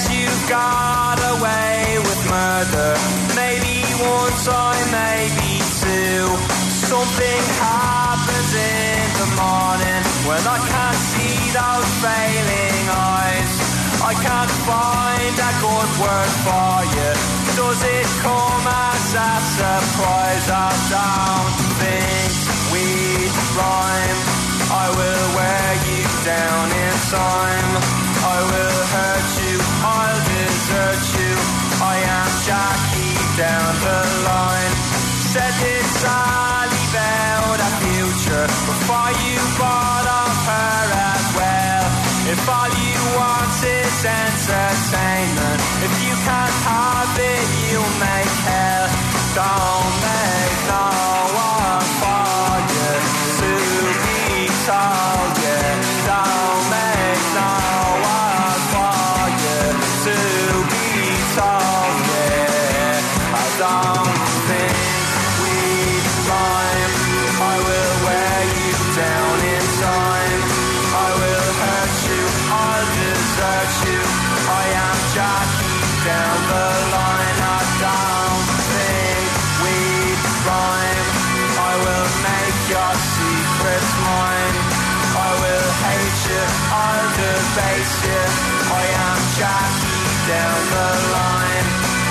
says you got away with murder. Maybe one time, maybe two. Something happens in the morning when I can't see those failing eyes. I can't find a good word for you. Does it come as a surprise? I don't think we'd rhyme. I will wear you down in time. I will hurt you, I'll desert you. I am Jackie down the line. Said this Sally about a future before you bought off her as well. If all you want is entertainment, if you can't have it, you'll make hell. Don't make no one for you to be told, yeah. Don't make no one for you to be told, yeah. I don't think we'd rhyme. I will wear you down in time. I will hurt you, I'll desert you. I am Jackie down the line. I don't think we'd rhyme. I will make your secrets mine. I will hate you, I'll debase you. I am Jackie down the line.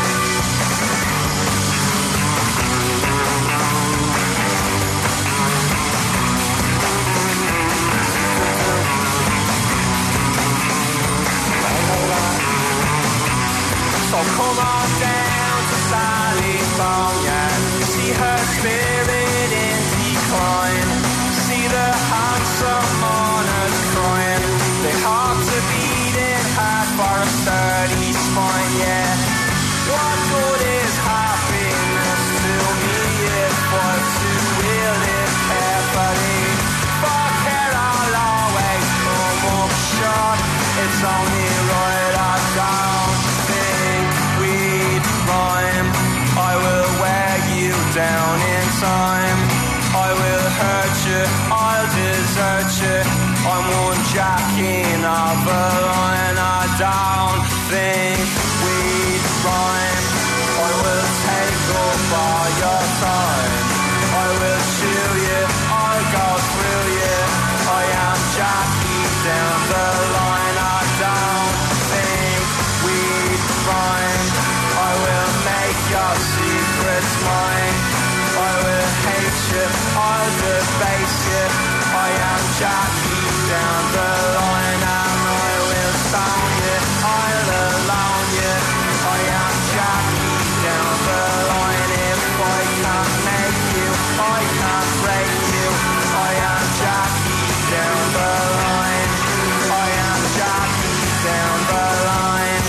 So come on down to Sally's Boneyard. See her spirit in decline. See the handsome mourners crying. They have to beat it hard for a sturdy spine, yeah. What good is happiness to me if I'm to wield it carefully? For care I'll always come up short. It's only right I don't think we'd rhyme. I will wear you down in time. I will hurt you, I'll desert you. I'm one jacking of a line. I don't think we'd rhyme. I will take up all your time. I will chew you, I'll go through you. I am Jackie down the line. I don't think we'd rhyme. I will make your secrets mine. I will hate you, I'll debase you. I am Jackie down the line. And I will stone you, I'll alone you. I am Jackie down the line. If I can't make you, I can't break you. I am Jackie down the line. I am Jackie down the line.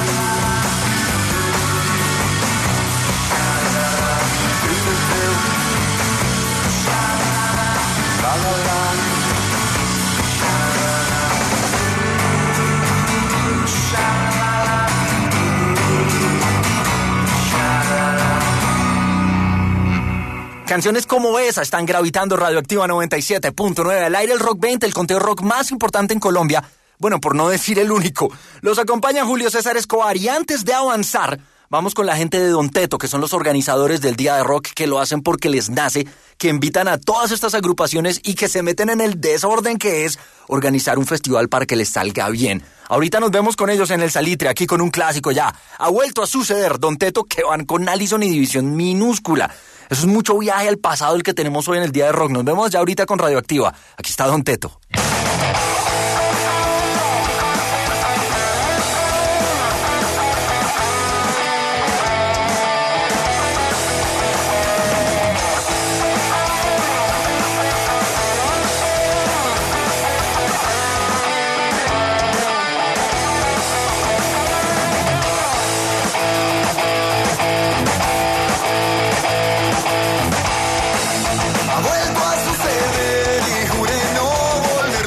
La la la. Canciones como esa están gravitando Radioactiva 97.9 al aire. El Rock 20, el conteo rock más importante en Colombia. Bueno, por no decir el único. Los acompaña Julio César Escobar y antes de avanzar, vamos con la gente de Don Teto, que son los organizadores del Día de Rock, que lo hacen porque les nace, que invitan a todas estas agrupaciones y que se meten en el desorden que es organizar un festival para que les salga bien. Ahorita nos vemos con ellos en el Salitre, aquí con un clásico ya. Ha vuelto a suceder, Don Teto, que van con Allison y División Minúscula. Eso es mucho viaje al pasado el que tenemos hoy en el Día de Rock. Nos vemos ya ahorita con Radioactiva. Aquí está Don Teto. Ha vuelto a suceder y juré no volver.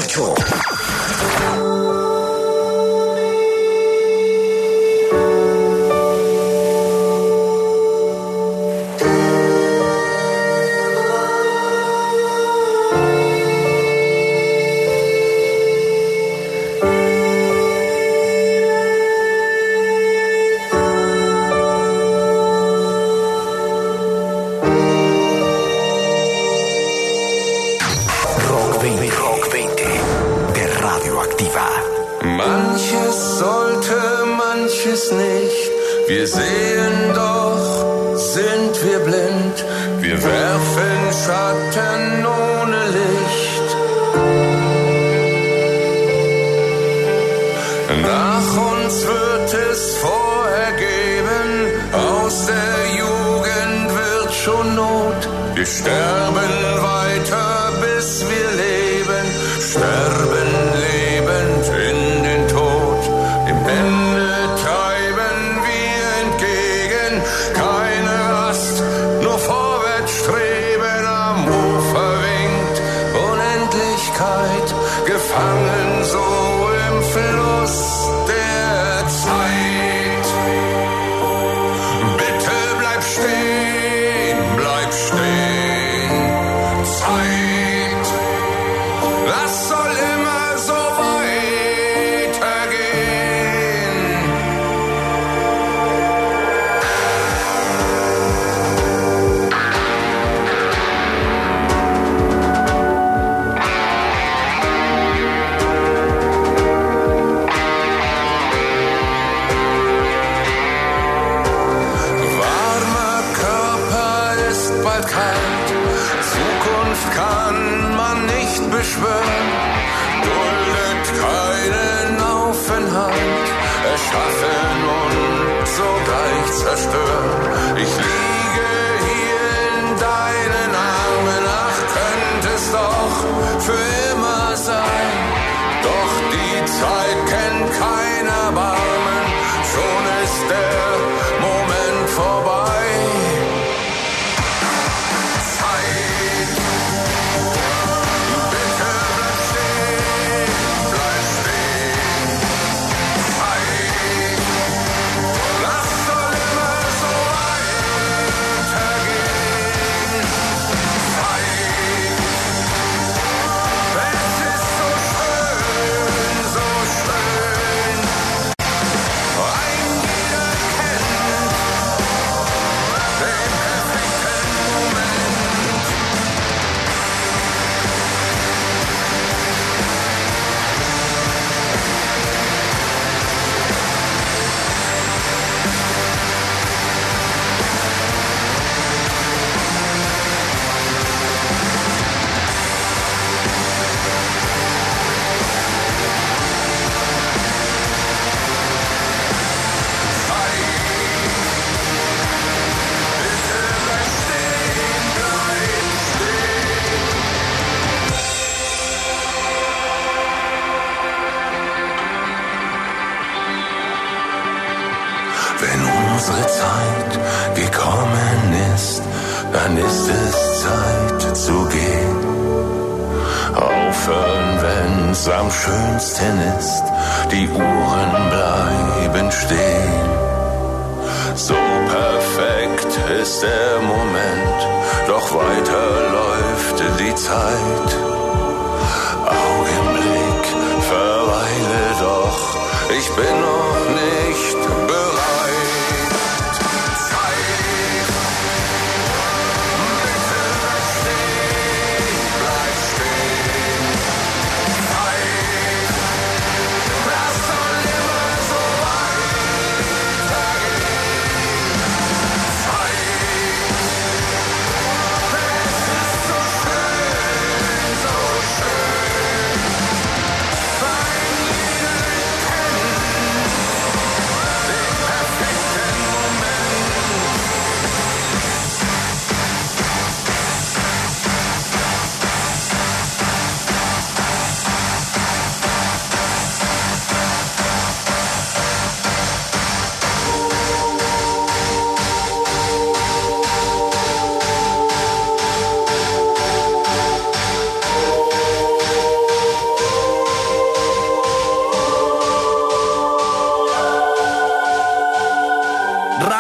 98. Manches sollte, manches nicht. Wir sehen doch, sind wir blind. Wir werfen Schatten ohne Licht. Nach uns wird es vorher geben. Aus der Jugend wird schon Not. Wir sterben weiter, bis wir leben. Sterben lebend in den Tod. Dem Ende treiben wir entgegen. Keine Rast, nur vorwärts streben. Am Ufer winkt Unendlichkeit. Gefangen so im Fluss der Zeit. Bitte bleib stehen, bleib stehen. Zeit, das soll immer so weitergehen. Warmer Körper ist bald kalt. Zukunft kann man nicht beschwören. Duldet keinen Aufenthalt. Erschaffen und sogleich zerstören. Ich liege hier in deinen Armen. Ach, könnte es doch für immer sein. Doch die Zeit kennt kein Erbarmen. Schon ist der Moment vorbei. Zeit, bitte bleib stehen, bleib stehen. Zeit, das soll immer so weitergehen. Zeit, es ist so schön, so schön. Ein jeder kennt den perfekten Moment. Wenn unsere Zeit gekommen ist, dann ist es Zeit zu gehen. Aufhören, wenn's am schönsten ist, die Uhren bleiben stehen. So perfekt ist der Moment, doch weiter läuft die Zeit. Augenblick, verweile doch, ich bin noch nicht bereit. Zeit, bitte bleib stehen, bleib stehen. Zeit, das soll immer so weitergehen. Zeit, es ist so schön, so schön. Ein jeder kennt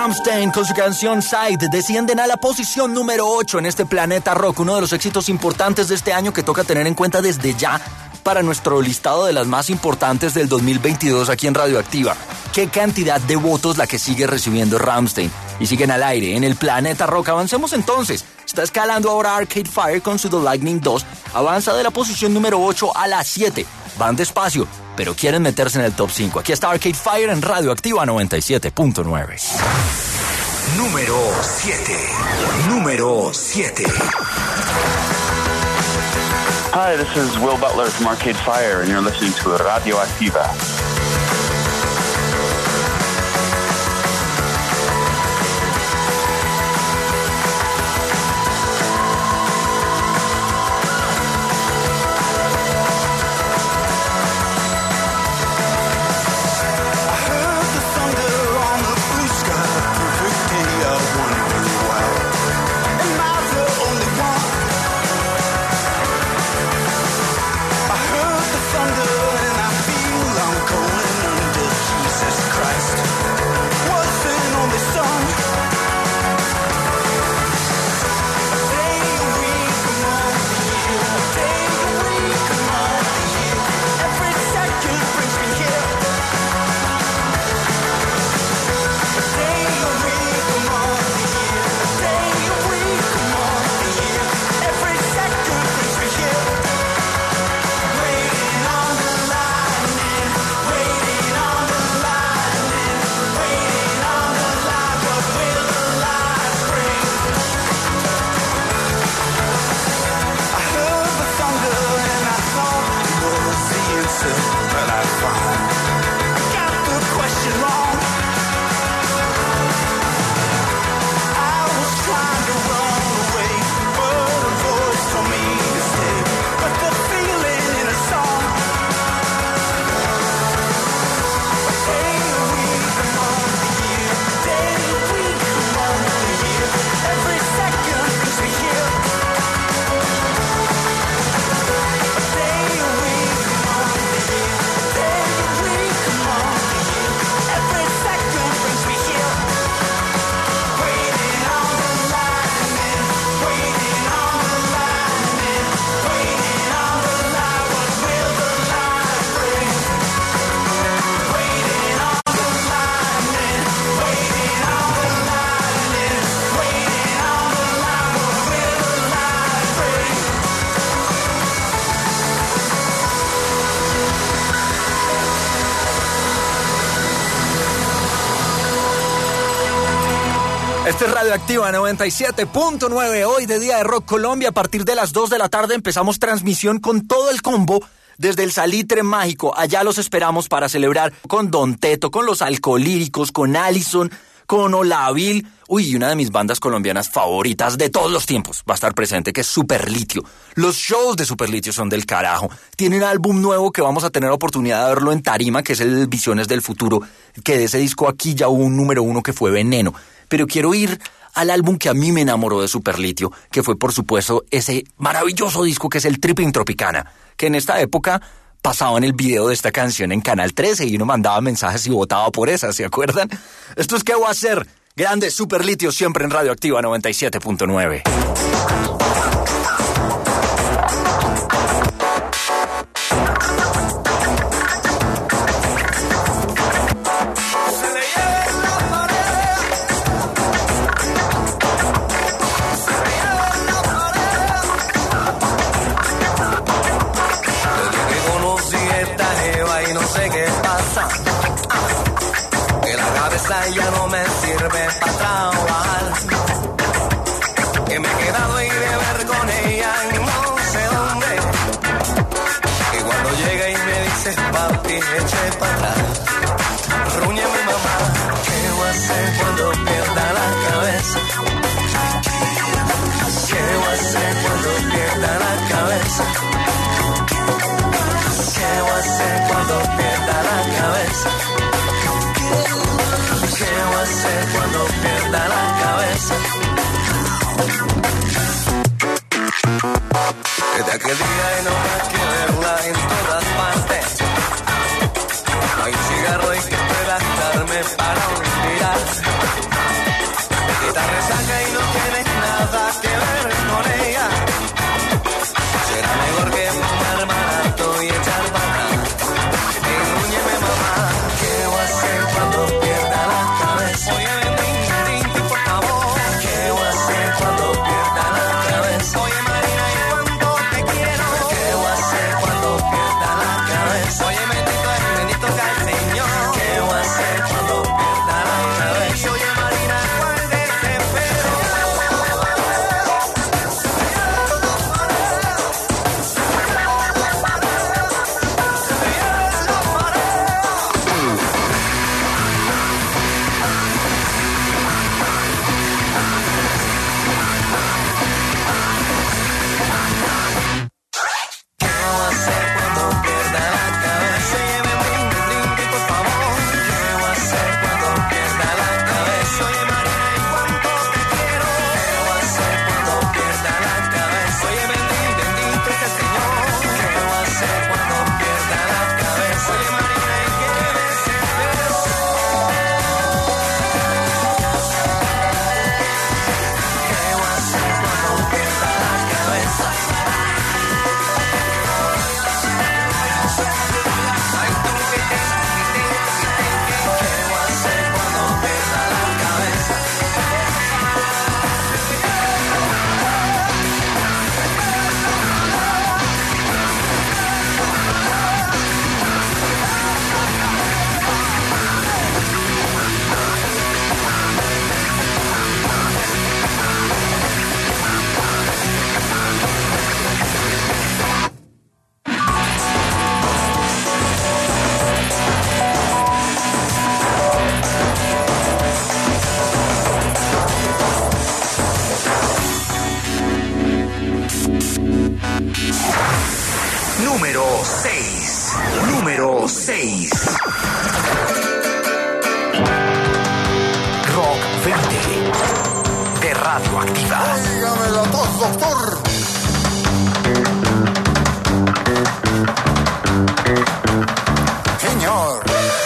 Rammstein con su canción Side descienden a la posición número 8 en este Planeta Rock, uno de los éxitos importantes de este año que toca tener en cuenta desde ya para nuestro listado de las más importantes del 2022 aquí en Radioactiva. Qué cantidad de votos la que sigue recibiendo Rammstein. Y siguen al aire en el Planeta Rock. Avancemos entonces. Está escalando ahora Arcade Fire con su The Lightning 2. Avanza de la posición número 8 a la 7. Van despacio, pero quieren meterse en el top 5. Aquí está Arcade Fire en Radioactiva 97.9. Número 7. Número 7. Hi, this is Will Butler from Arcade Fire, and you're listening to Radioactiva. Este es Radioactiva 97.9, hoy de Día de Rock Colombia. A partir de las 2 de la tarde empezamos transmisión con todo el combo desde el Salitre Mágico. Allá los esperamos para celebrar con Don Teto, con los Alcolíricos, con Allison, con Olavil. Uy, una de mis bandas colombianas favoritas de todos los tiempos va a estar presente, que es Superlitio. Los shows de Superlitio son del carajo. Tiene un álbum nuevo que vamos a tener oportunidad de verlo en tarima, que es el Visiones del Futuro, que de ese disco aquí ya hubo un número 1 que fue Veneno. Pero quiero ir al álbum que a mí me enamoró de Superlitio, que fue por supuesto ese maravilloso disco que es el Tripping Tropicana, que en esta época pasaban el video de esta canción en Canal 13 y uno mandaba mensajes y votaba por esa, ¿se acuerdan? Esto es ¿Qué voy a hacer? Grande Superlitio, siempre en Radioactiva 97.9. Ya no me sirve para trabajar, que me he quedado y de ver con ella en no sé dónde, y cuando llega y me dice papi eche para atrás, ruñe mi mamá, ¿qué voy a hacer cuando pierda la cabeza? ¿Qué voy a hacer cuando pierda la cabeza? ¿Qué voy a hacer cuando pierda la cabeza? ¿Qué voy a hacer cuando pierda la cabeza? Desde aquel día y no más que verla en todas partes. No hay cigarro y que pueda darme para olvidar. Radioactiva. Dígame la tos, doctor. Señor.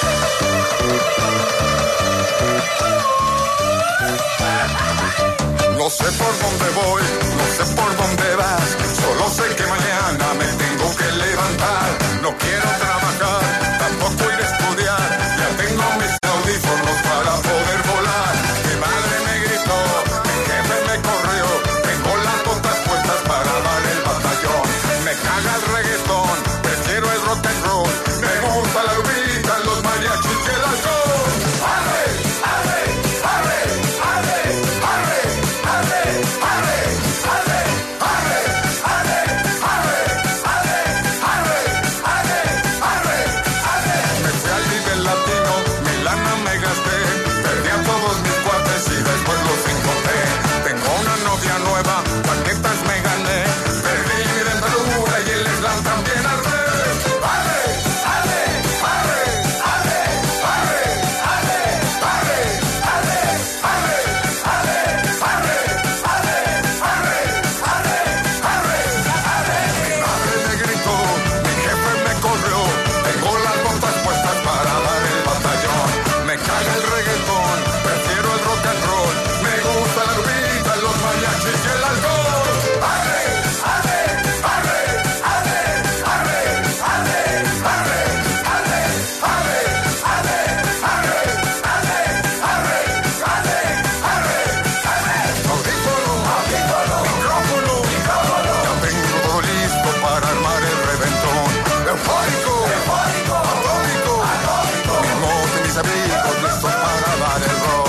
No sé por dónde voy, no sé por dónde vas. Solo sé que mañana me tengo que levantar. No quiero trabajar, tampoco ir a estudiar. Ya tengo mis audífonos para poder volar. Mi madre me gritó, mi jefe me corrió. Tengo las botas puestas para dar el batallón. Me caga el reggaetón, prefiero el rock and roll. Me gusta la lubita, los mariachis y el alcohol. ¡Arre, arre, arre, arre, arre, arre, arre, arre, arre, arre, arre, arre, arre, arre, arre, arre! Me fui al Vive Latino, mi lana me gasté. Perdí a todos mis cuates y después los encontré. Tengo una novia nueva, paquetas me gané. Perdí mi dentadura y el slam también arde. ¡Arre, arre, arre, arre, arre, arre, arre, arre, arre, arre, arre, arre, arre, arre, arre, arre! Mi madre me gritó, mi jefe me corrió. Tengo las botas puestas para dar el batallón. Me caga el reggaetón, prefiero el rock and roll. Me gusta la lubita, los mariachis y el alcohol. ¡Arre, arre, arre, arre, arre, arre, arre, arre, arre, arre, arre, arre, arre, arre, arre, arre! Audífono, micrófono, ya tengo todo listo para armar el reventón. Eufórico, atómico, mi moto y mis amigos listos para dar el rock.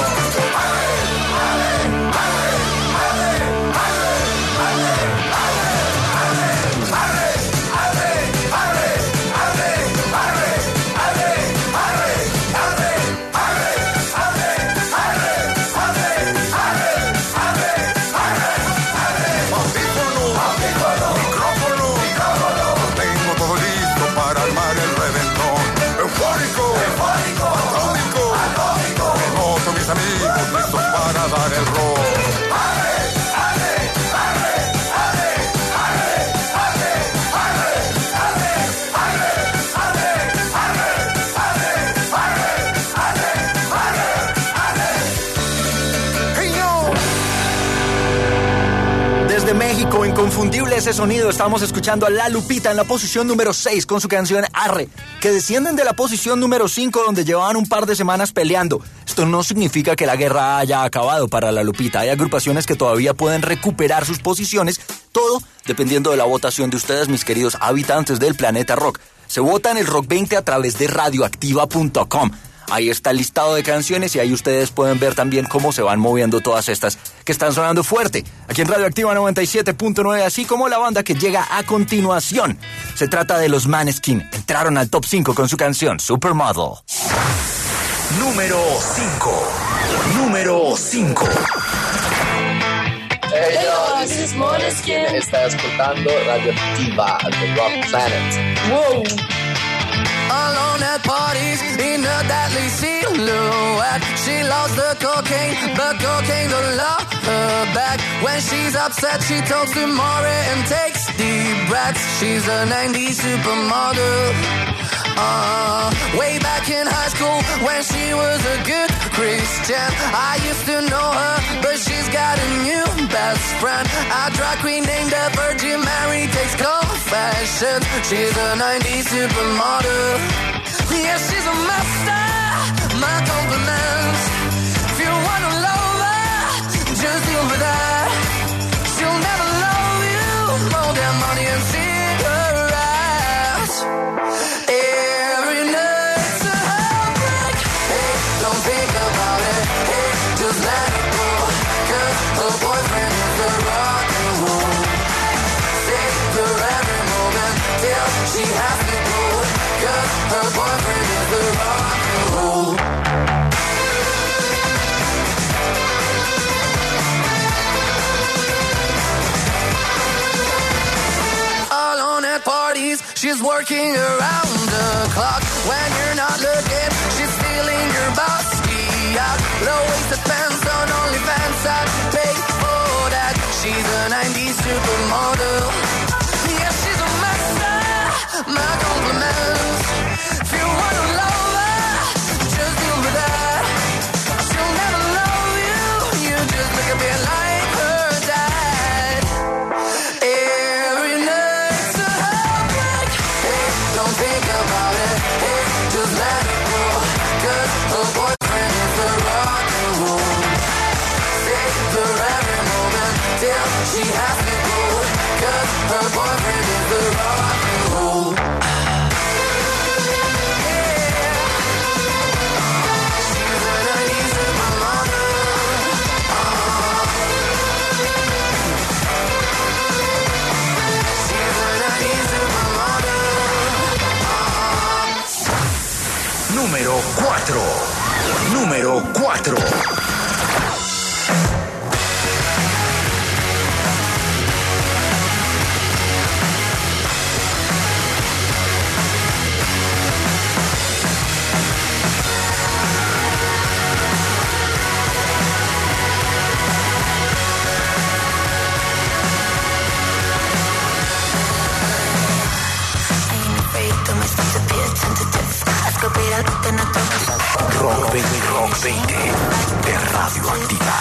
Audífono, micrófono, tengo todo listo para armar el reventón. Eufórico, atómico, mi moto, mis amigos listos para dar el rock. Desde México, inconfundible ese sonido. Estamos escuchando a La Lupita en la posición número 6 con su canción Arre, que descienden de la posición número 5 donde llevaban un par de semanas peleando. Esto no significa que la guerra haya acabado para La Lupita. Hay agrupaciones que todavía pueden recuperar sus posiciones, todo dependiendo de la votación de ustedes, mis queridos habitantes del planeta rock. Se vota en el Rock 20 a través de radioactiva.com. Ahí está el listado de canciones y ahí ustedes pueden ver también cómo se van moviendo todas estas que están sonando fuerte aquí en Radioactiva 97.9, así como la banda que llega a continuación. Se trata de los Maneskin. Entraron al top 5 con su canción Supermodel. Número 5. Hey yo, this is Måneskin. Está escuchando Radioactiva, The Rock Planet. Wow. Alone at parties in a deadly silhouette. She loves the cocaine, but cocaine don't love her back. When she's upset, she talks to Maury and takes deep breaths. She's a 90s supermodel. Way back in high school when she was a good Christian, I used to know her, but she's got a new best friend. A drag queen named the Virgin Mary takes confessions. She's a 90s supermodel. Yeah, she's a master. My compliments. If you wanna love her, just deal with that. She'll never love you more than money and cigarettes. Every night's a heartbreak. Hey, don't think about it. Hey, just let it go. 'Cause her boyfriend is a rock and roll. Save her every moment till she has to go. 'Cause her boyfriend is a rock and roll. Alone at parties, she's working around the clock. When you're not looking, she's stealing your bossy out. Low-waisted pants on OnlyFans, I'd pay for a 90s supermodel. Yeah, she's a master, my compliments. If you wanna love her, just deal with that. She'll never love you, you just look a bit like her dad. Every night's a heartbreak. Hey, don't think about it. Hey, just let it go. 'Cause her boyfriend is the rock and roll. Save her every moment till she has to go. 'Cause her boyfriend is the rock and roll. Número 4. Número 4. Rock 20 de Radioactiva.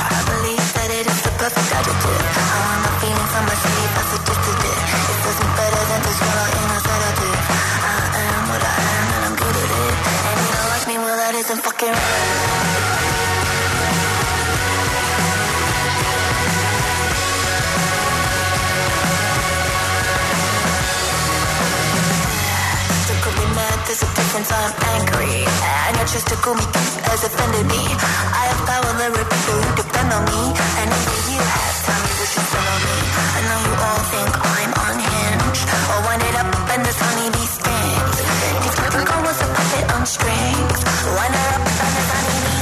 There's a difference, I'm angry. And you're just to cool me has offended me. I have power, there are people who depend on me. And maybe you have time, you wish you spend on me. I know you all think I'm unhinged. I'll wind it up and this honeybee stings. These people call us a puppet on strings. Wind her up and this honeybee.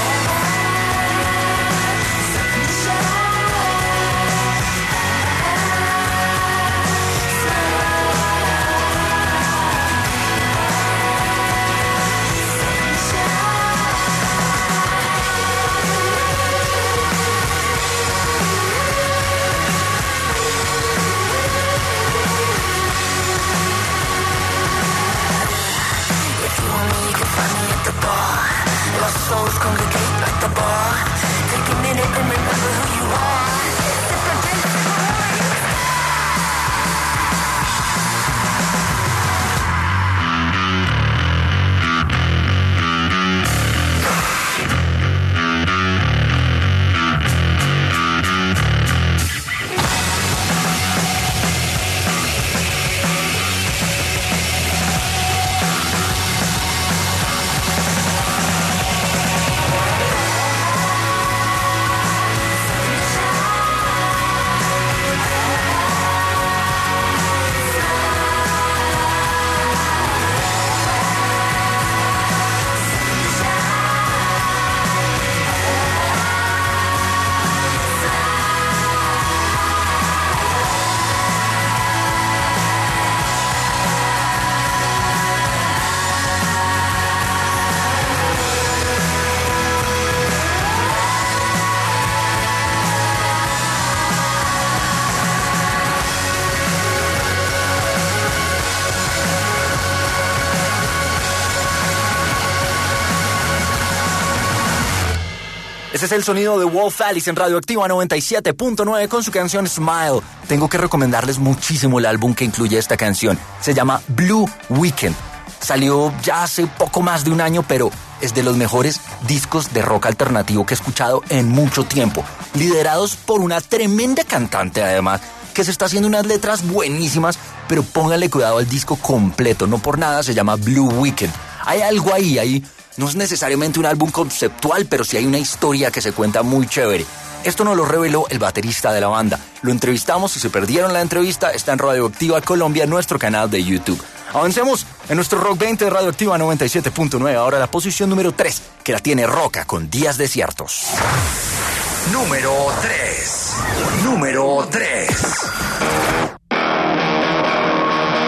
Souls congregate like the bar. Take a minute and remember who you are. Sip a drink before you Ese es el sonido de Wolf Alice en Radioactiva 97.9 con su canción Smile. Tengo que recomendarles muchísimo el álbum que incluye esta canción. Se llama Blue Weekend. Salió ya hace poco más de un año, pero es de los mejores discos de rock alternativo que he escuchado en mucho tiempo. Liderados por una tremenda cantante, además, que se está haciendo unas letras buenísimas, pero pónganle cuidado al disco completo. No por nada se llama Blue Weekend. Hay algo ahí. No es necesariamente un álbum conceptual, pero sí hay una historia que se cuenta muy chévere. Esto nos lo reveló el baterista de la banda. Lo entrevistamos, si se perdieron la entrevista, está en Radioactiva Colombia, nuestro canal de YouTube. Avancemos en nuestro Rock 20 de Radioactiva 97.9. Ahora la posición número 3, que la tiene Roca con Días Desiertos. Número 3. Número 3.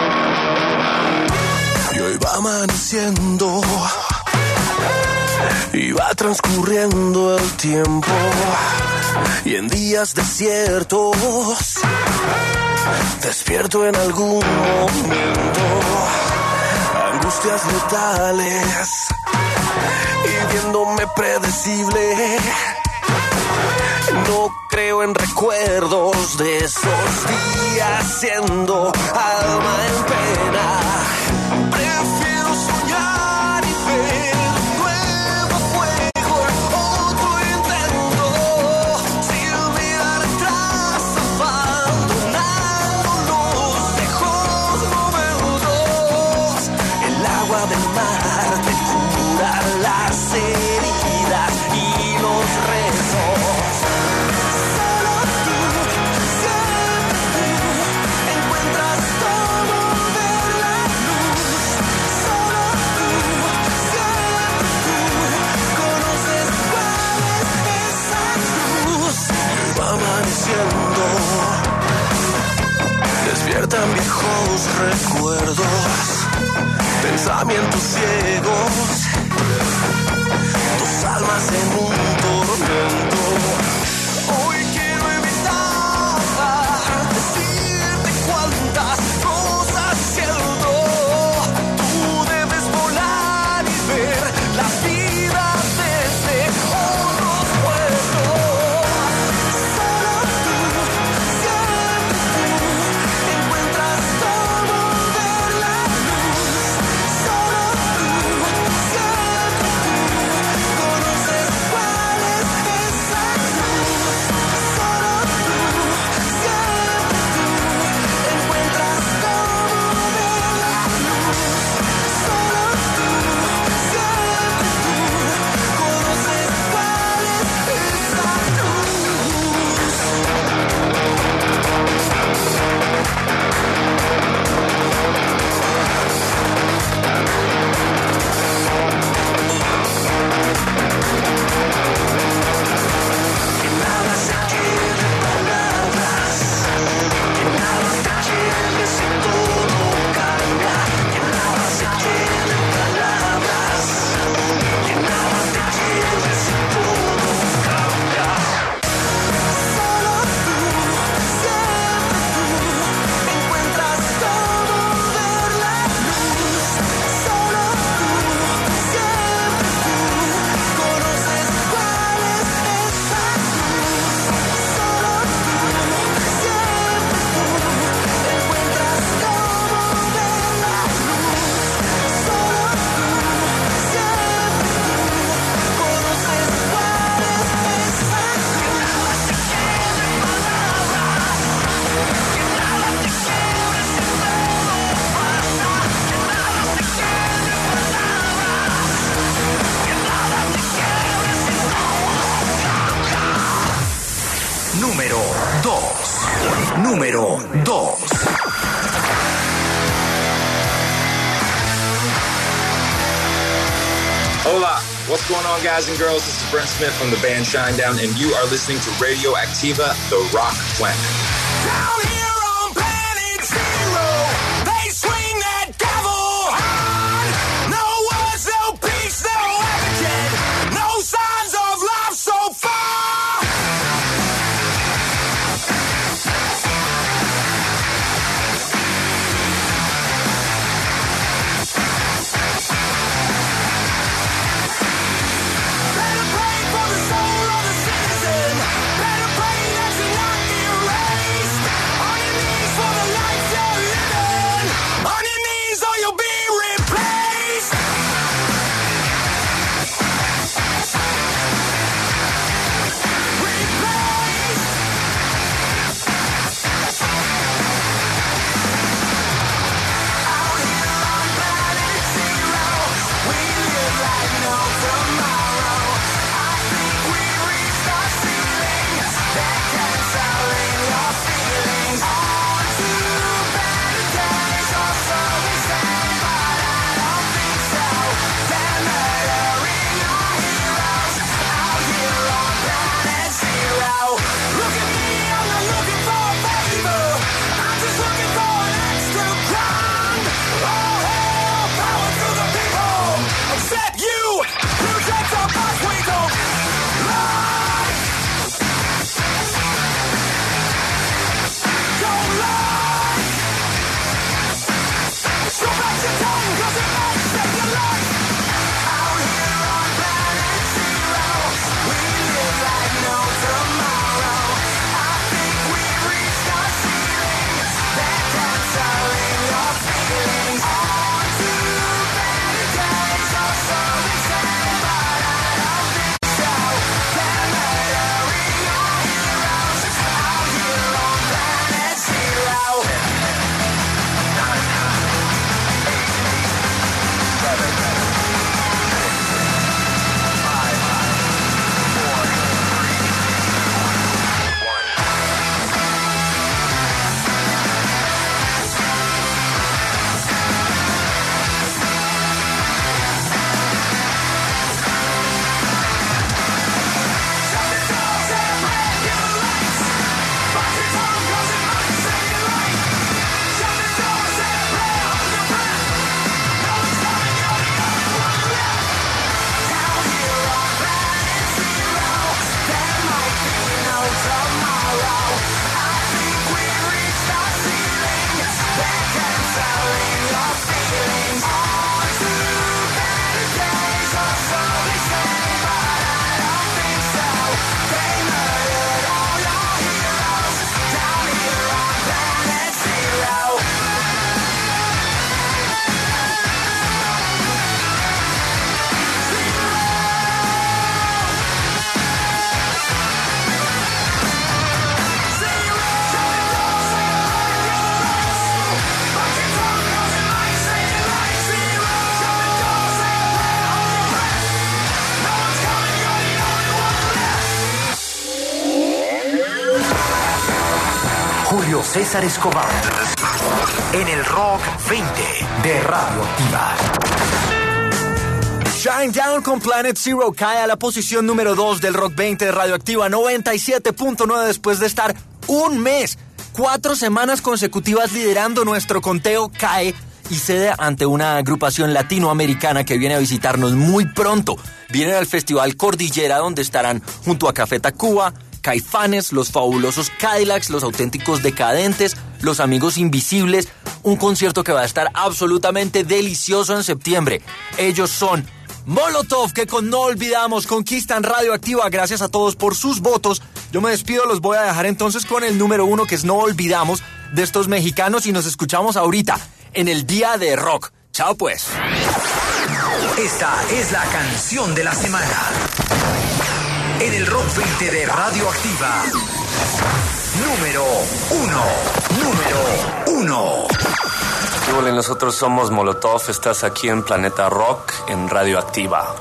Y hoy va amaneciendo Y va transcurriendo el tiempo y en días desiertos despierto en algún momento, angustias letales y viéndome predecible. No creo en recuerdos de esos días siendo alma en pena. Prefiero soñar y ver un nuevo fuego, otro intento, sin mirar atrás, abandonando los viejos momentos. El agua del mar te cura las heridas y los rezos. Amaneciendo, despiertan viejos recuerdos, pensamientos ciegos, dos almas en un tormento. Hoy quiero evitar decirte cuántas cosas siento. Tú debes volar y ver la vida desde otros pueblos. Número 2. Hola, what's going on, guys and girls? This is Brent Smith from the band Shinedown, and you are listening to Radio Activa, the rock planet. Down here on Planet Zero, they swing that devil hard. No words, no peace, no advocate, no signs of life so far. Better pray for the soul of the citizen. Better pray that you're not erased. Julio César Escobar en el Rock 20 de Radioactiva. Shinedown con Planet Zero cae a la posición número 2 del Rock 20 de Radioactiva 97.9 después de estar un mes, 4 semanas consecutivas liderando nuestro conteo. Cae y cede ante una agrupación latinoamericana que viene a visitarnos muy pronto. Vienen al Festival Cordillera, donde estarán junto a Café Tacuba, Caifanes, Los Fabulosos Cadillacs, Los Auténticos Decadentes, Los Amigos Invisibles. Un concierto que va a estar absolutamente delicioso en septiembre. Ellos son Molotov, que con No Olvidamos conquistan Radioactiva. Gracias a todos por sus votos. Yo me despido, los voy a dejar entonces con el número 1, que es No Olvidamos, de estos mexicanos, y nos escuchamos ahorita en el Día de Rock. Chao pues. Esta es la canción de la semana en el Rock 20 de Radioactiva. Número 1. Hola, nosotros somos Molotov. Estás aquí en Planeta Rock en Radioactiva.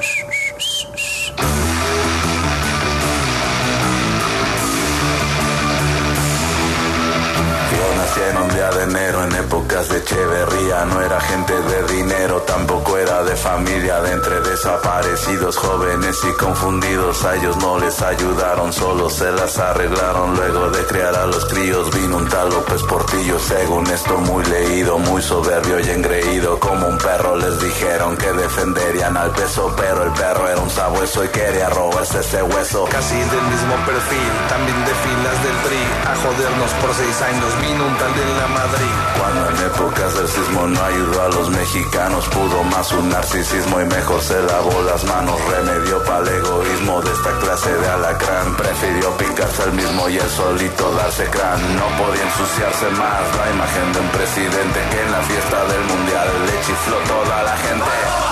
En un día de enero, en épocas de Echeverría, no era gente de dinero, tampoco era de familia. De entre desaparecidos, jóvenes y confundidos, a ellos no les ayudaron, solo se las arreglaron. Luego de criar a los críos vino un tal López Portillo, según esto muy leído, muy soberbio y engreído. Como un perro les dijeron que defenderían al peso, pero el perro era un sabueso y quería robarse ese hueso. Casi del mismo perfil, también de filas del PRI, a jodernos por 6 años vino un tal de la Madrid. Cuando en épocas del sismo no ayudó a los mexicanos, pudo más un narcisismo y mejor se lavó las manos. Remedio para el egoísmo de esta clase de alacrán, prefirió picarse al mismo y él solito darse crán. No podía ensuciarse más la imagen de un presidente que en la fiesta del mundial le chifló toda la gente.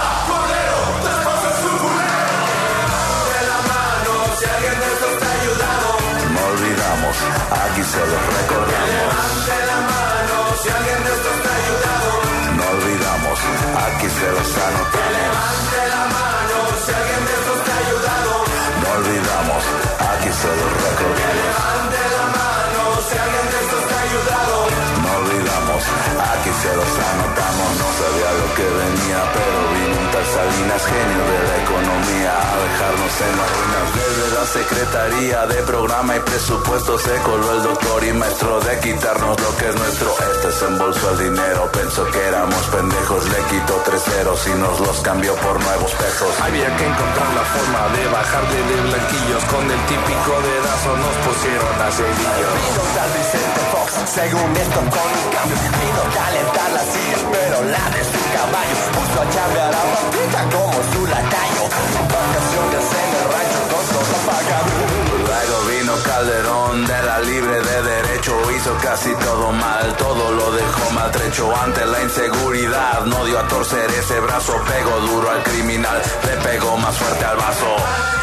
Aquí se los recordamos. Levante la mano si alguien de esto está ayudado. No olvidamos, aquí se los anotamos. Levante la mano si alguien de esto está ayudado. No olvidamos, aquí se los recordamos. Levante la mano si alguien de esto está ayudado. No olvidamos, aquí se los anotamos. No sabía lo que venía, pero vino un tal Salinas, genio de la economía, a dejarnos en las ruinas. Desde la Secretaría de Programa y Presupuesto se coló el doctor y maestro de quitarnos lo que es nuestro. Este se embolsó el dinero, pensó que éramos pendejos, le quitó 3 ceros y nos los cambió por nuevos pesos. Había que encontrar la forma de bajar de blanquillos, con el típico dedazo nos pusieron a cerillo. Vino tal Vicente Fox, según esto con un cambio, vino a calentar las sillas, pero la de su caballo puso a chambear a Pampita como su lacayo. Vacaciones en el rancho con todo pagado. Luego vino Calderón de la Libre de Derecho, hizo casi todo mal, todo lo dejó maltrecho. Ante la inseguridad no dio a torcer ese brazo, pegó duro al criminal, le pegó más fuerte al vaso.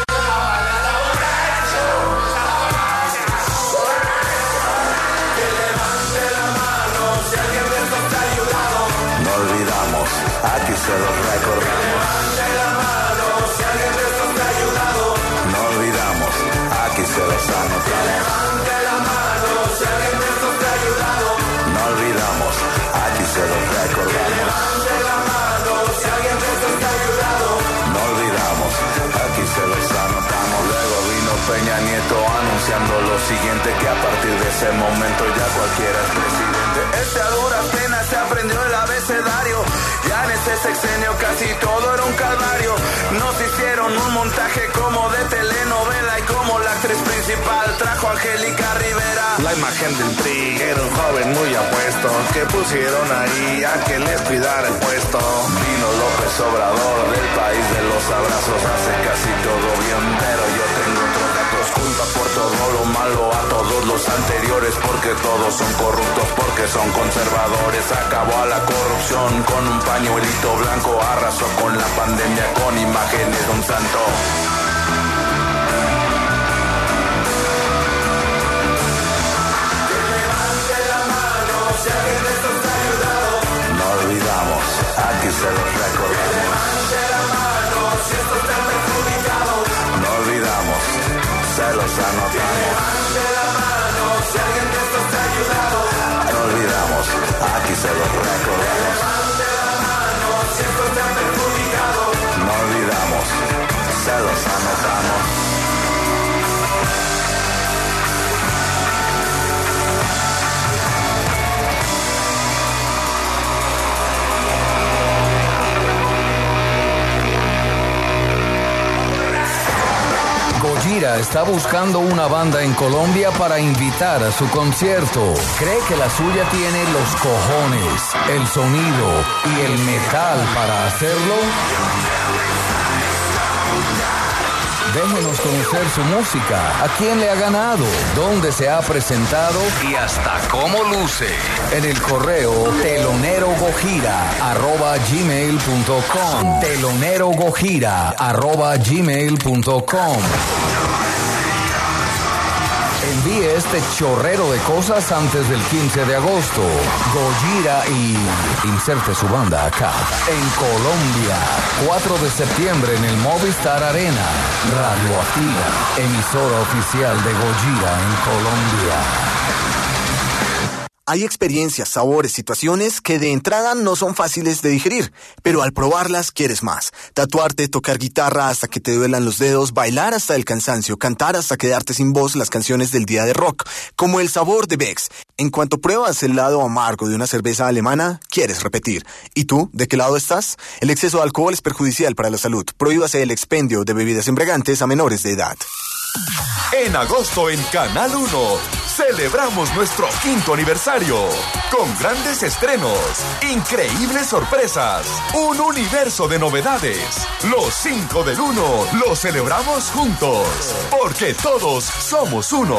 No olvidamos, aquí se los recordamos. Levante la mano si alguien de esto está ayudado. No olvidamos, aquí se los anotamos. Levante la mano si alguien de esto está ayudado. No olvidamos, aquí se los recordamos. Levante la mano si alguien de esto está ayudado. No olvidamos, aquí se los anotamos. Luego vino Peña Nieto anunciando lo siguiente, que a partir de ese momento ya cualquiera es presidente. Este a duras penas se aprendió el abecedario. Ya en este sexenio casi todo era un calvario. Nos hicieron un montaje como de telenovela y como la actriz principal trajo a Angélica Rivera. La imagen del PRI era un joven muy apuesto que pusieron ahí a que les cuidara el puesto. Vino López Obrador del país de los abrazos, hace casi todo bien, pero yo tengo otros datos. Culpa por todo lo malo a todos los anteriores, porque todos son corruptos, porque son conservadores. Acabó a la corrupción con un pañuelito blanco, arrasó con la pandemia con imágenes de un santo. Si alguien de esto está ayudado, no olvidamos, aquí se los recordamos. Levante la mano si esto está perjudicado. No olvidamos, se los anotamos. Levante la mano si alguien de esto está ayudado. anotamos. Gojira está buscando una banda en Colombia para invitar a su concierto. Cree que la suya tiene los cojones, el sonido y el metal para hacerlo. Déjenos conocer su música, a quién le ha ganado, dónde se ha presentado y hasta cómo luce. En el correo telonerogojira@gmail.com. telonerogojira@gmail.com. Envíe este chorrero de cosas antes del 15 de agosto. Gojira y inserte su banda acá. En Colombia, 4 de septiembre en el Movistar Arena. Radioactiva, emisora oficial de Gojira en Colombia. Hay experiencias, sabores, situaciones que de entrada no son fáciles de digerir, pero al probarlas quieres más. Tatuarte, tocar guitarra hasta que te duelan los dedos, bailar hasta el cansancio, cantar hasta quedarte sin voz las canciones del día de rock, como el sabor de Beck's. En cuanto pruebas el lado amargo de una cerveza alemana, quieres repetir. ¿Y tú, de qué lado estás? El exceso de alcohol es perjudicial para la salud. Prohíbase el expendio de bebidas embriagantes a menores de edad. En agosto en Canal 1 celebramos nuestro 5º aniversario con grandes estrenos, increíbles sorpresas, un universo de novedades. Los 5 del 1 lo celebramos juntos, porque todos somos uno.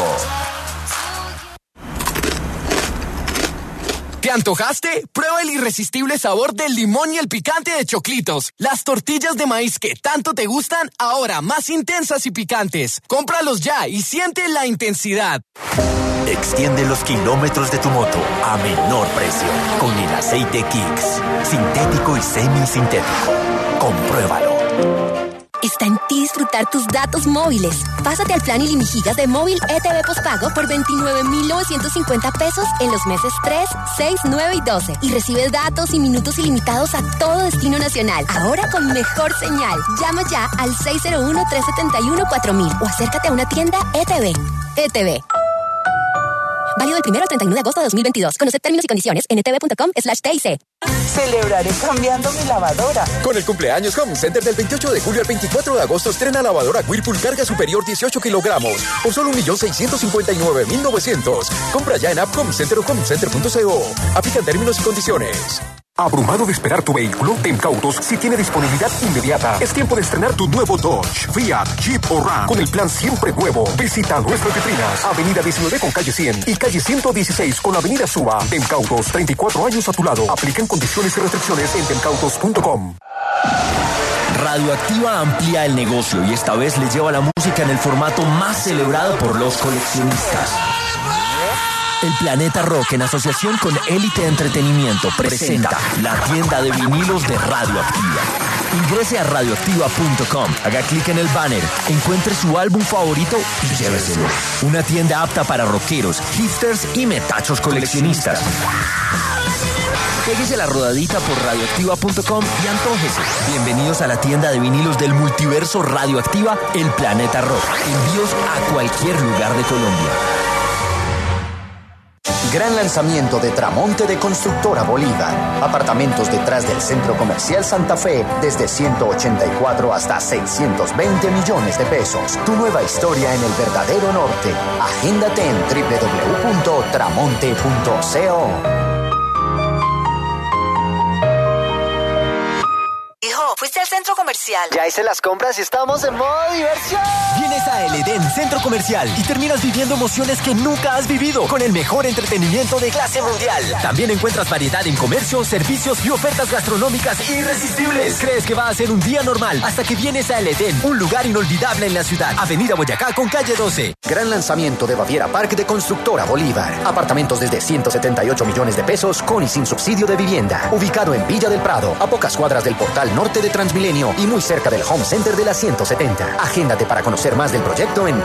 ¿Te antojaste? Prueba el irresistible sabor del limón y el picante de Choclitos. Las tortillas de maíz que tanto te gustan, ahora más intensas y picantes. Cómpralos ya y siente la intensidad. Extiende los kilómetros de tu moto a menor precio con el aceite Kicks. Sintético y semisintético. Compruébalo. Está en ti disfrutar tus datos móviles. Pásate al plan ilimigigas de móvil ETV postpago por 29,950 pesos en los meses 3, 6, 9 y 12. Y recibes datos y minutos ilimitados a todo destino nacional. Ahora con mejor señal. Llama ya al 601-371-4000 o acércate a una tienda ETV. ETV. Válido del 1 al 31 de agosto de 2022. Conoce términos y condiciones en etv.com/TIC. Celebraré cambiando mi lavadora. Con el cumpleaños Home Center del 28 de julio al 24 de agosto estrena lavadora Whirlpool carga superior 18 kilogramos por solo 1,659,900. Compra ya en App Home Center o homecenter.co. Aplican términos y condiciones. ¿Abrumado de esperar tu vehículo? Temcautos sí tiene disponibilidad inmediata. Es tiempo de estrenar tu nuevo Dodge, Fiat, Jeep o Ram con el plan Siempre Nuevo. Visita nuestras vitrinas. Avenida 19 con calle 100 y calle 116 con Avenida Suba. Temcautos, 34 años a tu lado. Aplican condiciones y restricciones en temcautos.com. Radioactiva amplía el negocio y esta vez le lleva la música en el formato más celebrado por los coleccionistas. El Planeta Rock, en asociación con Élite Entretenimiento, presenta la tienda de vinilos de Radioactiva. Ingrese a radioactiva.com, haga clic en el banner, encuentre su álbum favorito y lléveselo. Una tienda apta para rockeros, hipsters y metachos coleccionistas. Péguese la rodadita por radioactiva.com y antójese. Bienvenidos a la tienda de vinilos del multiverso Radioactiva, El Planeta Rock. Envíos a cualquier lugar de Colombia. Gran lanzamiento de Tramonte de Constructora Bolívar. Apartamentos detrás del Centro Comercial Santa Fe desde 184 hasta 620 millones de pesos. Tu nueva historia en el verdadero norte. Agéndate en www.tramonte.co. Hijo, ¿fuiste al centro comercial? Ya hice las compras y estamos en modo diversión. Vienes a El Edén Centro Comercial y terminas viviendo emociones que nunca has vivido con el mejor entretenimiento de clase mundial. También encuentras variedad en comercio, servicios y ofertas gastronómicas irresistibles. Crees que va a ser un día normal hasta que vienes a El Edén, un lugar inolvidable en la ciudad. Avenida Boyacá con calle 12. Gran lanzamiento de Baviera Park de Constructora Bolívar. Apartamentos desde 178 millones de pesos con y sin subsidio de vivienda. Ubicado en Villa del Prado, a pocas cuadras del portal norte de Transmilenio y muy cerca del Home Center de la 170. Agéndate para conocer más del proyecto en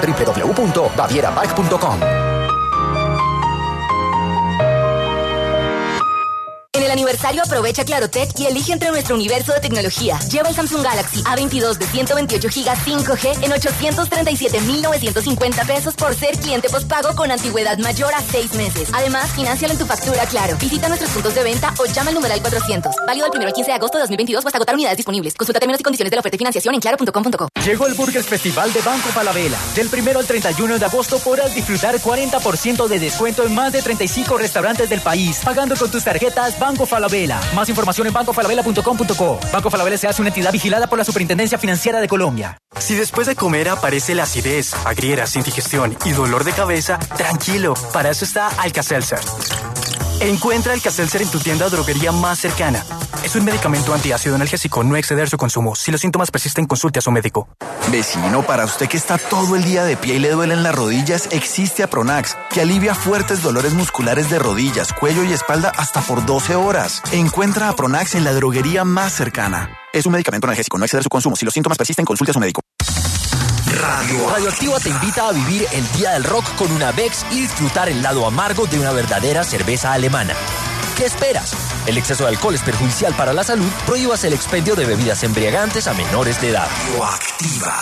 www.bavierapark.com. En el aniversario aniversario aprovecha Clarotech y elige entre nuestro universo de tecnología. Lleva el Samsung Galaxy A22 de 128 GB 5G en 837,950 pesos por ser cliente postpago con antigüedad mayor a 6 meses. Además, financialo en tu factura Claro. Visita nuestros puntos de venta o llama al numeral 400. Válido del 1 al 15 de agosto de 2022 o hasta agotar unidades disponibles. Consulta términos y condiciones de la oferta y financiación en claro.com.co. Llegó el Burger Festival de Banco Falabella. Del 1 al 31 de agosto podrás disfrutar 40% de descuento en más de 35 restaurantes del país, pagando con tus tarjetas Banco Falabella. Más información en bancofalabella.com.co. Banco Falabella se hace una entidad vigilada por la Superintendencia Financiera de Colombia. Si después de comer aparece la acidez, agrieras, indigestión y dolor de cabeza, tranquilo, para eso está Alka-Seltzer. Encuentra Alka-Seltzer en tu tienda o droguería más cercana. Es un medicamento antiácido analgésico, no exceder su consumo. Si los síntomas persisten, consulte a su médico. Vecino, para usted que está todo el día de pie y le duelen las rodillas, existe Apronax, que alivia fuertes dolores musculares de rodillas, cuello y espalda hasta por 12 horas. Encuentra Apronax en la droguería más cercana. Es un medicamento analgésico, no exceder su consumo. Si los síntomas persisten, consulte a su médico. Radioactiva te invita a vivir el Día del Rock con una Bex y disfrutar el lado amargo de una verdadera cerveza alemana. ¿Qué esperas? El exceso de alcohol es perjudicial para la salud. Prohíbas el expendio de bebidas embriagantes a menores de edad. Radioactiva.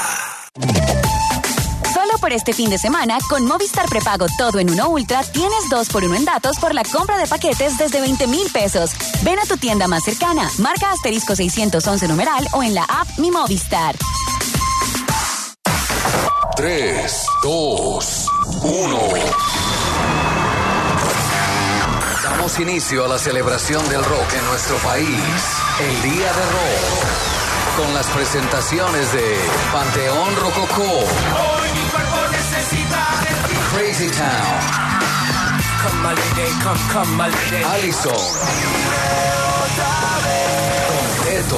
Solo por este fin de semana, con Movistar Prepago Todo en Uno Ultra, tienes 2x1 en datos por la compra de paquetes desde 20,000 pesos. Ven a tu tienda más cercana, marca asterisco 611 numeral o en la app Mi Movistar. 3, 2, 1. Damos inicio a la celebración del rock en nuestro país. El Día de Rock. Con las presentaciones de Panteón Rococó. Hoy mi cuerpo necesita Crazy Town. Come my lady, come my lady. Allison. Concreto.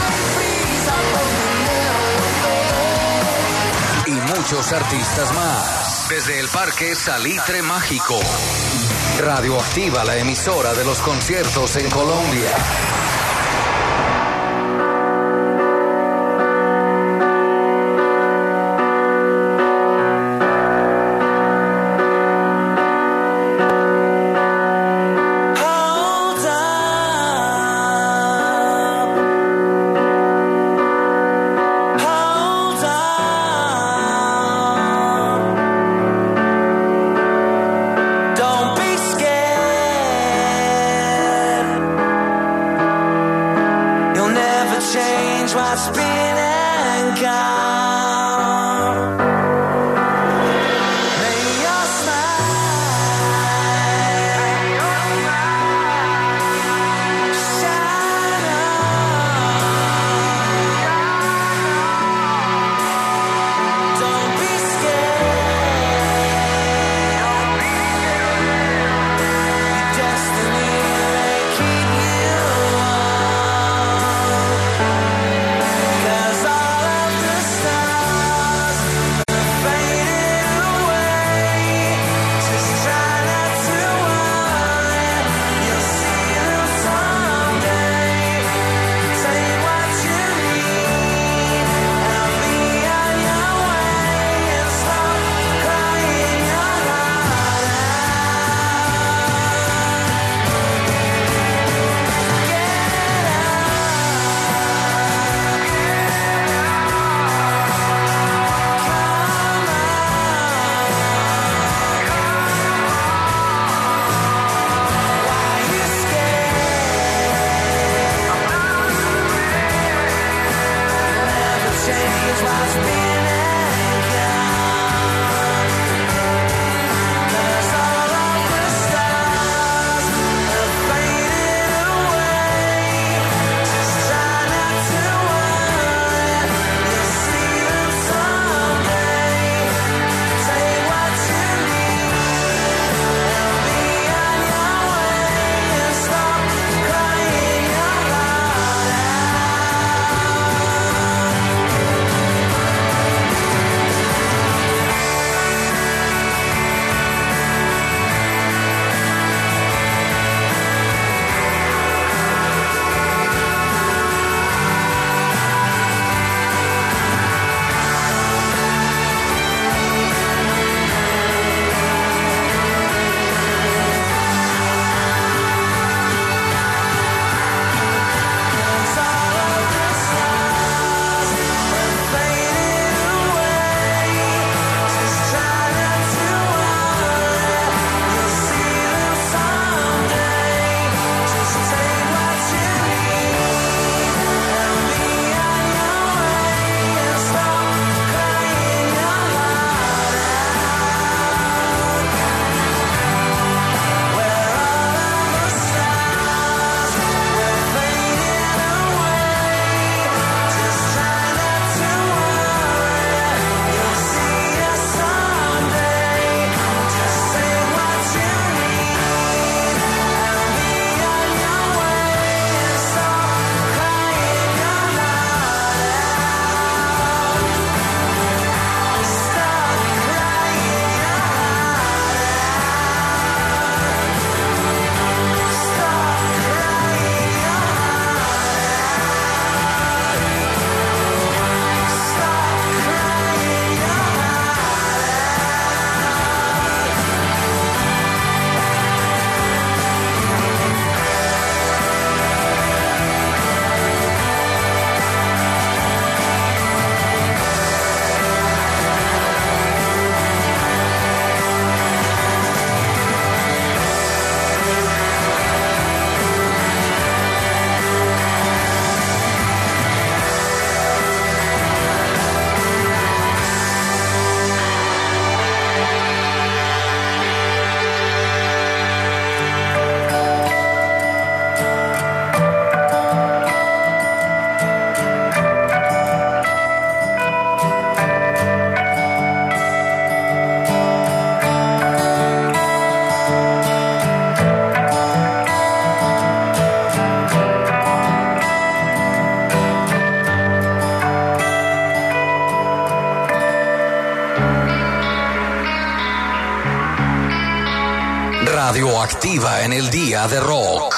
Y muchos artistas más. Desde el Parque Salitre Mágico. Radioactiva, la emisora de los conciertos en Colombia. Radioactiva en el Día de Rock.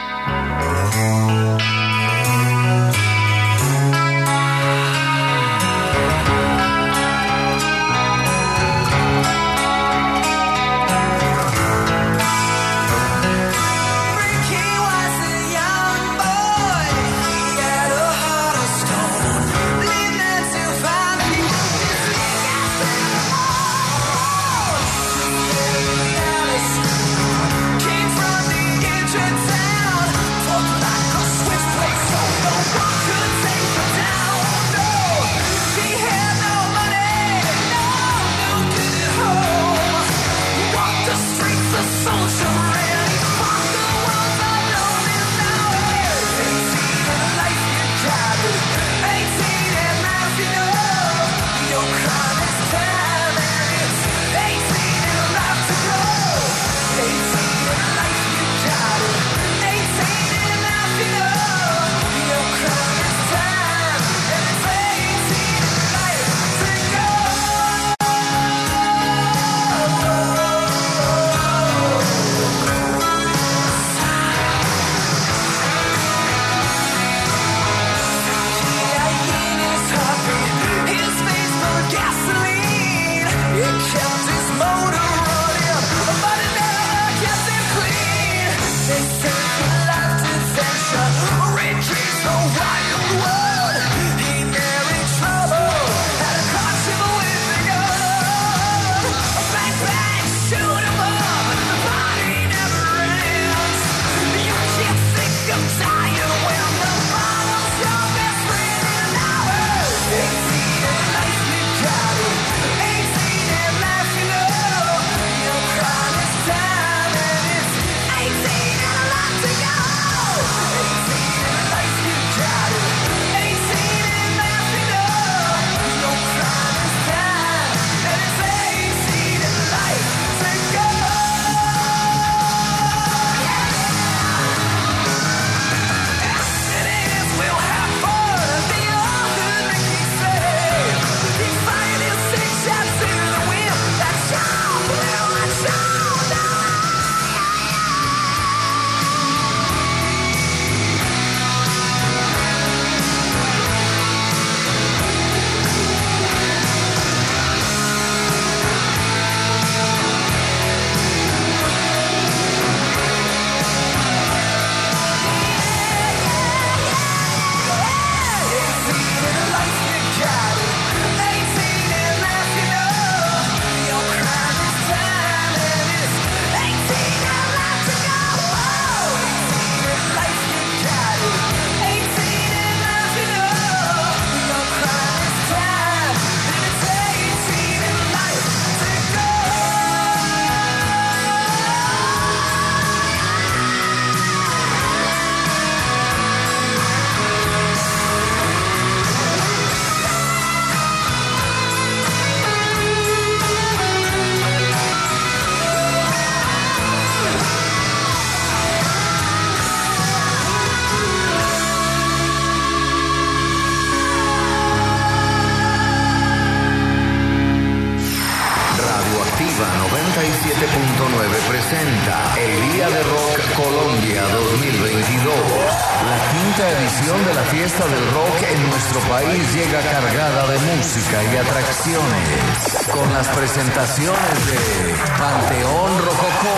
presenta el Día de Rock Colombia 2022. La quinta edición de la Fiesta del Rock en nuestro país llega cargada de música y atracciones, con las presentaciones de Panteón Rococó,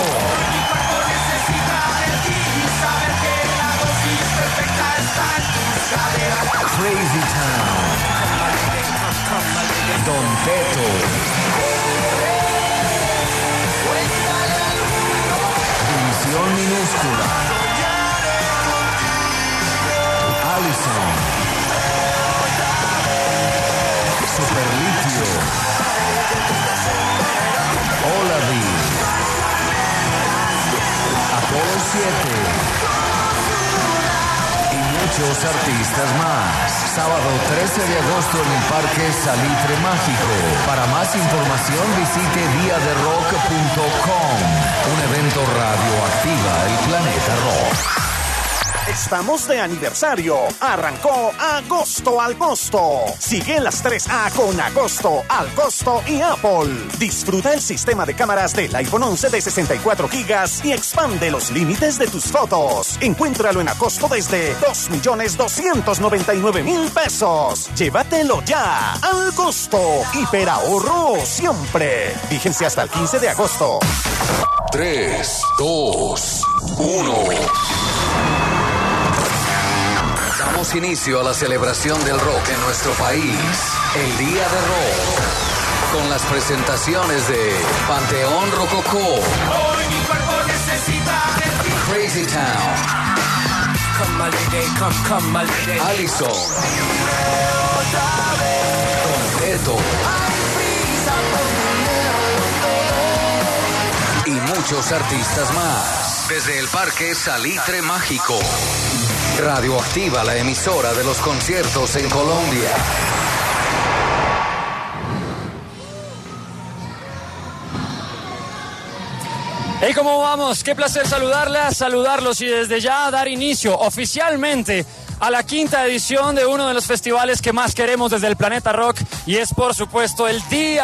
Crazy Town, Don Teto, División Minúscula, Allison, Superlitio, Olavi, Apolo 7 y muchos artistas más. Sábado 13 de agosto en el Parque Salitre Mágico. Para más información visite diaderock.com. Un evento radioactiva, el planeta rock. Estamos de aniversario. Arrancó Agosto al Costo. Sigue las 3A con Agosto al Costo y Apple. Disfruta el sistema de cámaras del iPhone 11 de 64 gigas y expande los límites de tus fotos. Encuéntralo en Agosto desde 2.299.000 pesos. Llévatelo ya. Al Costo. Hiperahorro siempre. Fíjense hasta el 15 de agosto. 3, 2, 1. Damos inicio a la celebración del rock en nuestro país. El Día de Rock. Con las presentaciones de Panteón Rococó. Hoy mi cuerpo necesita de ti. Crazy Town. Come my lady, come my lady. Allison. Completo. Y muchos artistas más. Desde el Parque Salitre Mágico. Radioactiva, la emisora de los conciertos en Colombia. Hey, ¿cómo vamos? Qué placer saludarlos y desde ya dar inicio oficialmente a la 5ª edición de uno de los festivales que más queremos desde el Planeta Rock, y es por supuesto el Día